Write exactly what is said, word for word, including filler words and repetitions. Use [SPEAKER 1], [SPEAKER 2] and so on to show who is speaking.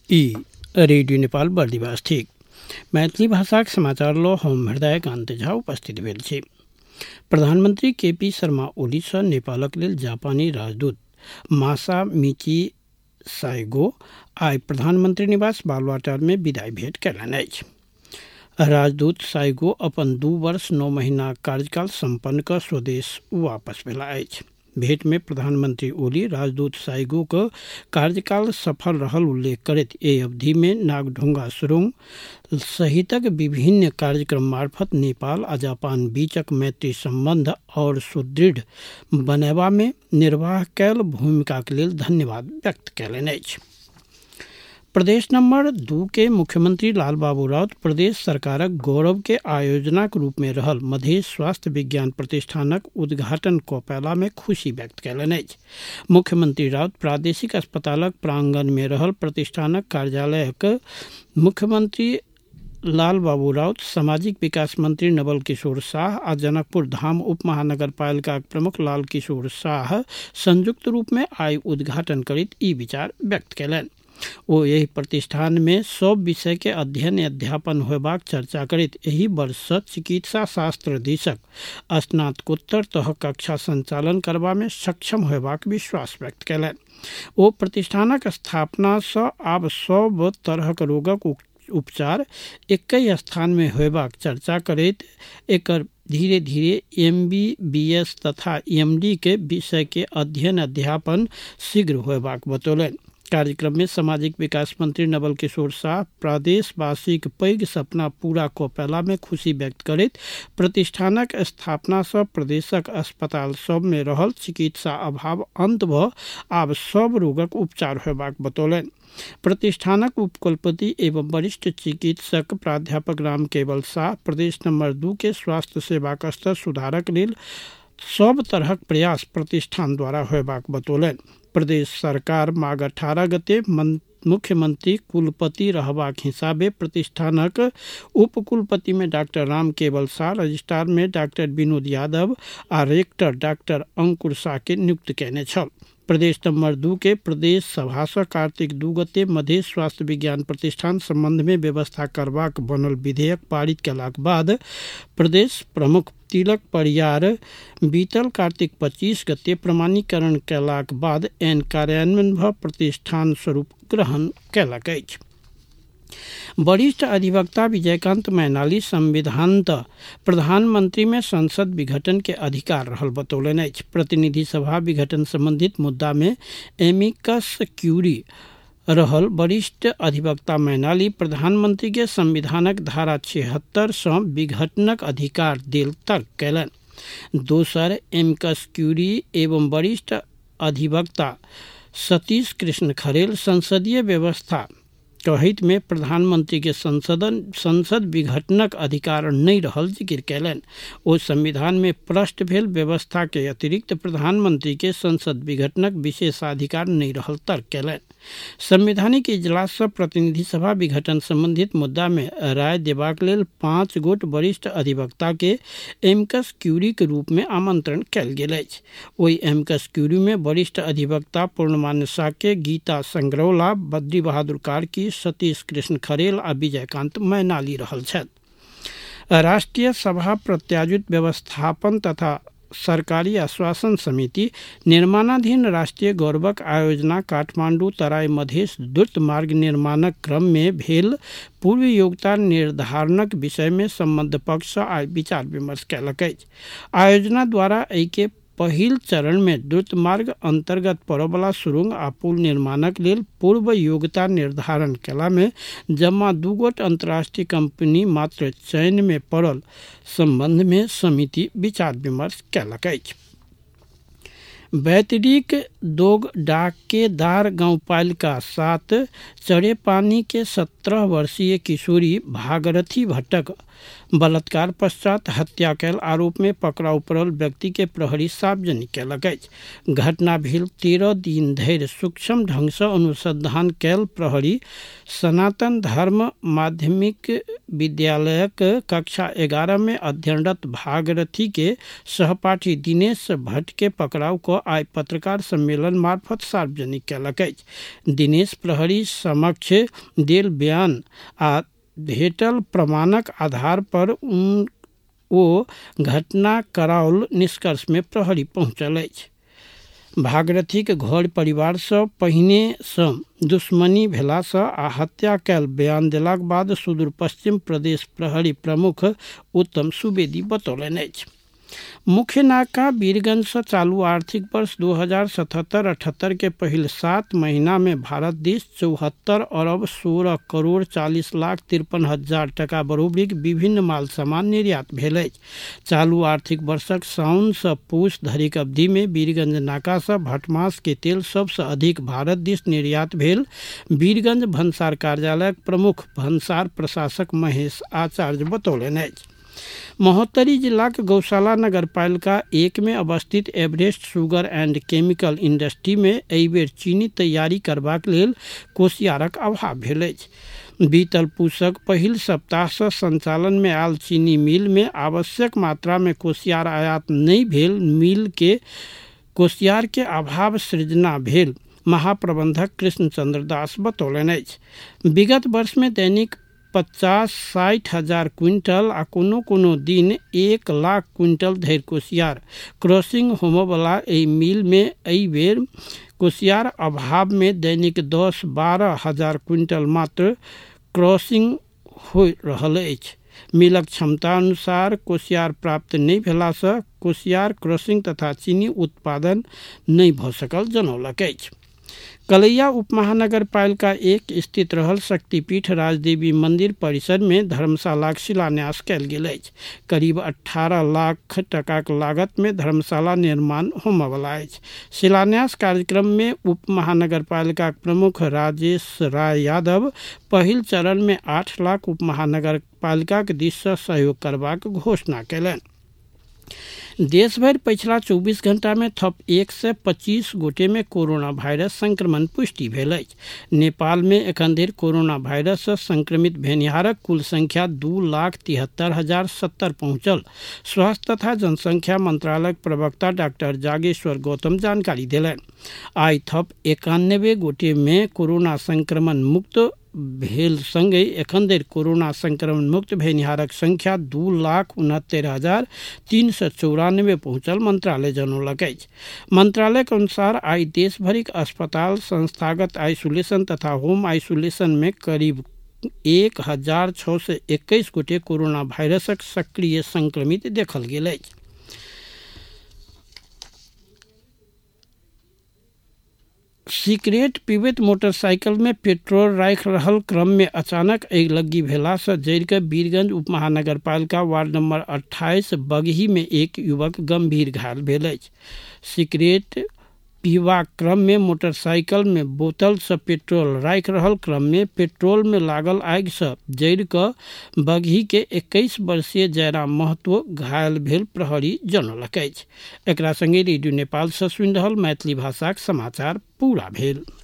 [SPEAKER 1] ई radio Nepal Bardibas ठीक मैथिली भाषाक समाचार लो हम हृदय कांत झा उपस्थित भेल छी। प्रधानमंत्री के पी शर्मा ओली सँ नेपालक लेल जापानी राजदूत मासामिची साइगो आइ प्रधानमंत्री निवास बालुवाटार में विदाई भेंट कयलनि अछि। राजदूत साइगो अपन दू वर्ष नौ महीना कार्यकाल संपन्न कऽ स्वदेश वापस भेला अछि। भेंट में प्रधानमंत्री ओली राजदूत साइगो के कार्यकाल सफल रहल उल्लेख करैत एहि अवधि में नागढुंगा सुरुंग सहितक विभिन्न कार्यक्रम मार्फत नेपाल आ जापान बीचक मैत्री संबंध और सुदृढ़ बनयबा में निर्वाह कयल भूमिकाक लेल धन्यवाद व्यक्त कयलनि अछि। प्रदेश नंबर दू के मुख्यमंत्री लाल बाबू राउत प्रदेश सरकारक गौरव के आयोजनाक रूप में रहल मधेश स्वास्थ्य विज्ञान प्रतिष्ठानक उद्घाटन कऽ पयला में खुशी व्यक्त कयलनि अछि। मुख्यमंत्री राउत प्रादेशिक अस्पतालक प्रांगण में रहल प्रतिष्ठानक कार्यालयक मुख्यमंत्री लाल बाबू राउत, सामाजिक विकास मंत्री नवल किशोर शाह आ जनकपुर धाम उप महानगर पालिका प्रमुख लाल किशोर शाह संयुक्त रूप में आई उद्घाटन करैत ई विचार व्यक्त कयलनि। ओ यही प्रतिष्ठान में सब विषय के अध्ययन अध्यापन होयबाक चर्चा करैत एही वर्ष चिकित्सा शास्त्र दिसक स्नातकोत्तर तह कक्षा संचालन करबा में सक्षम होयबाक विश्वास व्यक्त कयलनि। ओ प्रतिष्ठानक स्थापना सँ आब सब तरहक रोगक उपचार एकहि स्थान में होयबाक चर्चा करैत एकर धीरे धीरे एम बी बी एस तथा एम डी के विषय के अध्ययन अध्यापन शीघ्र होयबाक बतौलनि। कार्यक्रम में सामाजिक विकास मंत्री नवल किशोर शाह प्रदेशवासीक पैघ सपना पूरा कऽ पयला में खुशी व्यक्त करैत प्रतिष्ठानक स्थापना सँ प्रदेशक अस्पताल सब में रहल चिकित्सा अभाव अंत भऽ आब सब रोगक उपचार होयबाक बतौलनि। प्रतिष्ठानक उपकुलपति एवं वरिष्ठ चिकित्सक प्राध्यापक राम केवल शाह प्रदेश नंबर दू के स्वास्थ्य सेवाक स्तर सुधारक लेल सब तरहक प्रयास प्रतिष्ठान द्वारा होयबाक बतौलनि। प्रदेश सरकार माघ अठारह गते मुख्यमंत्री कुलपति रहबाक हिसाबे प्रतिष्ठानक उपकुलपति में डॉक्टर राम केवल शाह, रजिस्ट्रार में डॉक्टर विनोद यादव आ रेक्टर डॉक्टर अंकुर शाह के नियुक्त कयने छल। प्रदेश नंबर दू के प्रदेश सभा सँ कार्तिक दू गते मधेश स्वास्थ्य विज्ञान प्रतिष्ठान संबंध में व्यवस्था करबाक बनल विधेयक पारित कयलाक बाद प्रदेश प्रमुख तिलक परियार बीतल कार्तिक पच्चीस गते प्रमाणीकरण कयलाक बाद एन कार्यान्वयन भऽ प्रतिष्ठान स्वरूप ग्रहण कयलक अछि। वरिष्ठ अधिवक्ता विजयकांत मैनाली संविधानतः प्रधानमंत्री में संसद विघटन के अधिकार रहल बतौलनि अछि। प्रतिनिधि सभा विघटन संबंधित मुद्दा में एमिकस क्यूरी रहल वरिष्ठ अधिवक्ता मैनाली प्रधानमंत्री के संविधानक धारा छिहत्तर सँ विघटनक अधिकार देल तर्क कयलनि। दोसर एमिकस क्यूरी एवं वरिष्ठ अधिवक्ता सतीश कृष्ण खरेल संसदीय व्यवस्था कहैत में प्रधानमंत्री के संसदन संसद विघटनक अधिकार नहीं रहल जिक्र कयलनि। ओ संविधान में प्रश्न भेल व्यवस्था के अतिरिक्त प्रधानमंत्री के संसद विघटनक विशेषाधिकार नहीं रहल तर्क कयलनि। संवैधानिक इजलास सँ प्रतिनिधि सभा विघटन संबंधित मुद्दा में राय देबाक लेल पाँच गोट वरिष्ठ अधिवक्ता के एमिकस क्यूरी के रूप में आमंत्रण कयल गेल अछि। ओहि एमिकस क्यूरी में वरिष्ठ अधिवक्ता पूर्णमान्य साक्य, गीता संग्रौला, बद्री बहादुर कार्की, सतीश कृष्ण खरेल आ विजयकांत मैनाली रहल छथि। राष्ट्रीय सभा प्रत्याजुत व्यवस्थापन तथा सरकारी आश्वासन समिति निर्माणाधीन राष्ट्रीय गौरवक आयोजना काठमांडू तराई मधेश द्रुत मार्ग निर्माणक क्रम में भेल पूर्व योग्यता निर्धारणक विषय में संबद्ध पक्ष सँ आइ विचार विमर्श कयलक अछि। आयोजना द्वारा एहि के पहिल चरण में द्रुत मार्ग अंतर्गत पड़यवला सुरुंग आ पुल निर्माणक लेल पूर्व योग्यता निर्धारण कयला में जम्मा दू गोट अंतर्राष्ट्रीय कंपनी मात्र चयन में पड़ल संबंध में समिति विचार विमर्श कयलक अछि। बैतडीक दोग डाकेदार गांव पालिका सात चढ़े पानी के सत्रह वर्षीय किशोरी भागरथी भट्टक बलात्कार पश्चात हत्या कयल आरोप में पकड़ाउ पड़ल व्यक्ति के प्रहरी सार्वजनिक कयलक अछि। घटना भेल तेरह दिन धरि सूक्ष्म ढंग सँ अनुसंधान कयल प्रहरी सनातन धर्म माध्यमिक विद्यालयक कक्षा ग्यारह में अध्ययनरत भागीरथी के सहपाठी दिनेश भट्ट के पकड़ाव को आइ पत्रकार सम्मेलन मार्फत सार्वजनिक कयलक अछि। दिनेश प्रहरी समक्ष देल बयान आ भेटल प्रमाणक आधार पर उन ओ घटना कराओल निष्कर्ष में प्रहरी पहुंचल अछि। भागीरथीक घर परिवार सँ पहिने सँ दुश्मनी भेला सँ आ हत्या कैल बयान देलाक बाद सुदूर पश्चिम प्रदेश प्रहरी प्रमुख उत्तम सुवेदी बतौलनि अछि। मुख्य नाका वीरगंज से चालू आर्थिक वर्ष दो हजार सतहत्तर अठहत्तर के पहिल सात महीना में भारत देश चौहत्तर अरब सोलह करोड़ चालीस लाख तिरपन हजार टका बरोबरीक विभिन्न माल सामान निर्यात भेल अछि। चालू आर्थिक वर्षक साउन से पूस धरिक अवधि में वीरगंज नाका से भटमास के तेल सबसे अधिक भारत देश निर्यात भेल। वीरगंज भंसार कार्यालयक प्रमुख भंसार प्रशासक महेश आचार्य बतौलनि अछि। महोत्तरी जिलाक गौशाला नगरपालिका एक में अवस्थित Everest sugar and chemical industry में एहि बेर चीनी तैयारी करबाक लेल कोसियारक अभाव भेल अछि। बीतल पूसक पहिल सप्ताह से संचालन में आयल चीनी मिल में आवश्यक मात्रा में कोसियार आयात नहीं भेल मिल के कोसियार के अभाव सृजना भेल महाप्रबंधक कृष्ण चंद्र दास बतौलनि अछि। विगत वर्ष में दैनिक पचास साठि हजार क्विंटल आ कोनो कोनो दिन एक लाख क्विंटल धरि कोसियार क्रॉसिंग होमवला एहि मिल में एहि बेर कोसियार अभाव में दैनिक दस बारह हजार क्विंटल मात्र क्रॉसिंग हो रहल अछि। मिलक क्षमता अनुसार कोसियार प्राप्त नहीं भेला सँ कोसियार क्रॉसिंग तथा चीनी उत्पादन नहीं भऽ सकल जनौलक अछि। कलैया उपमहानगर पालिका एक स्थित रहल शक्तिपीठ राजदेवी मंदिर परिसर में धर्मशालाक शिलान्यास कयल गेल अछि। करीब अठारह लाख टकाक लागत में धर्मशाला निर्माण होमवला अछि। शिलान्यास कार्यक्रम में उप महानगर पालिका प्रमुख राजेश राय यादव पहिल चरण में आठ लाख उप महानगर पालिका के दिस से सहयोग करबाक घोषणा कयलनि। देश भर पिछला चौबीस घंटा में थप एक सौ पच्चीस गोटे में कोरोना वायरस संक्रमण पुष्टि भेल अछि। नेपाल में एखन धरि कोरोना वायरस से संक्रमित भेनिहारक कुल संख्या दू लाख तिहत्तर हजार सत्तर पहुंचल। स्वास्थ्य तथा जनसंख्या मंत्रालयक प्रवक्ता डॉक्टर जागेश्वर गौतम जानकारी देलनि। आइ थप एकानबे गोटे में कोरोना संक्रमण मुक्त भेल संगे एखन धरि कोरोना संक्रमण मुक्त भेनिहारक संख्या दू लाख उनहत्तर हजार तीन सौ चौरानवे पहुंचल मंत्रालय जनौलक अछि। मंत्रालय के अनुसार आई देश भरिक अस्पताल संस्थागत आइसोलेशन तथा होम आइसोलेशन में करीब एक हजार छः सौ इक्कीस गोटे कोरोना वायरसक सक्रिय संक्रमित देखल गेल अछि। सिगरेट पीबैत मोटरसाइकिल में पेट्रोल राखि रहल क्रम में अचानक अगिलगी भेला से जरि के वीरगंज उपमहानगर पालिका वार्ड नंबर अट्ठाईस बगही में एक युवक गंभीर घायल भेल अछि। सिगरेट पीबाक क्रम में मोटरसाइकिल में बोतल से पेट्रोल राखि रहल क्रम में पेट्रोल में लागल आगि से जरि के बगही के इक्कीस वर्षीय जयराम महतो घायल भेल प्रहरी जनौलक अछि। एकरा संगे रेडियो नेपाल से सुनि रहल मैथिली भाषाक समाचार पूरा भेल।